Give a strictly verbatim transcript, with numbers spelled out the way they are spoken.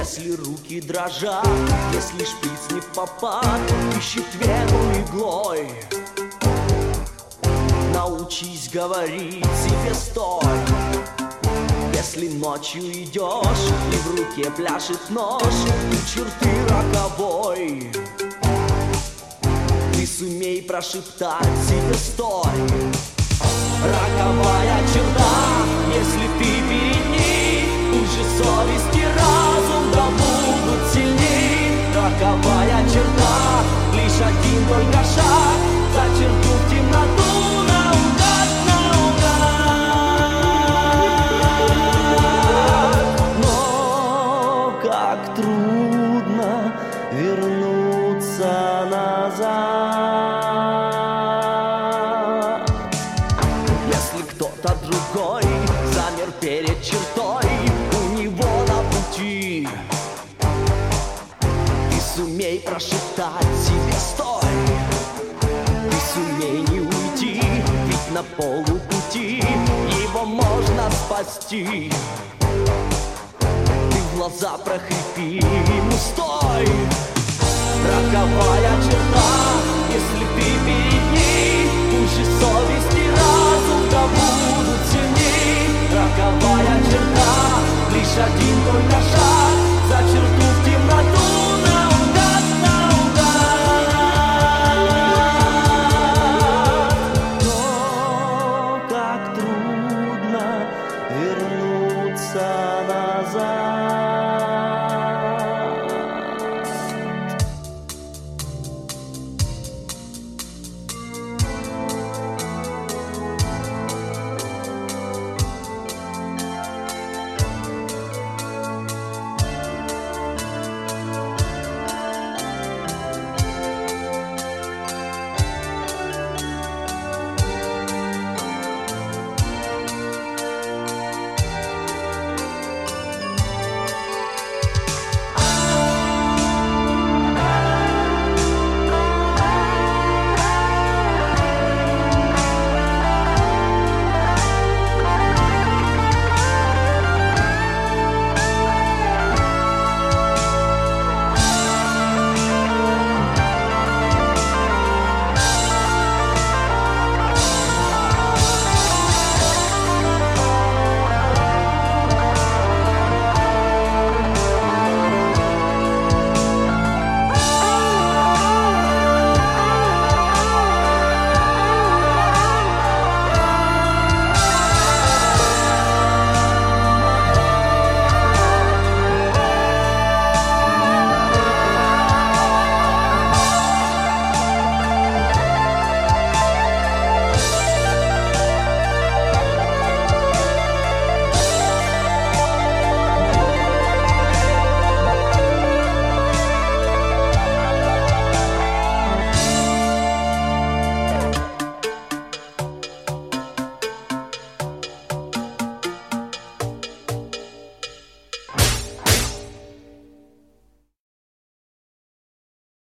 Если руки дрожат, если шприц не в попад, ищет вену иглой. Научись говорить себе стой. Если ночью идешь и в руке пляшет нож, у черты роковой, ты сумей прошептать себе стой. Роковая черта, если ты перед ней, пусть же совесть и разум да будут сильней. Роковая черта, лишь один только шаг за черту в темноту наугад, наугад. Но как трудно вернуться назад. Кто-то другой замер перед чертой, у него на пути. Ты сумей прошептать себе стой. Ты сумей не уйти, ведь на полупути его можно спасти. Ты в глаза прохрипи ему стой. Роковая черта, если ты перед ней, пусть же совесть и разум да будут сильней. Роковая черта, лишь один только шаг за черту в темноту наугад, наугад. Но как трудно вернуться назад.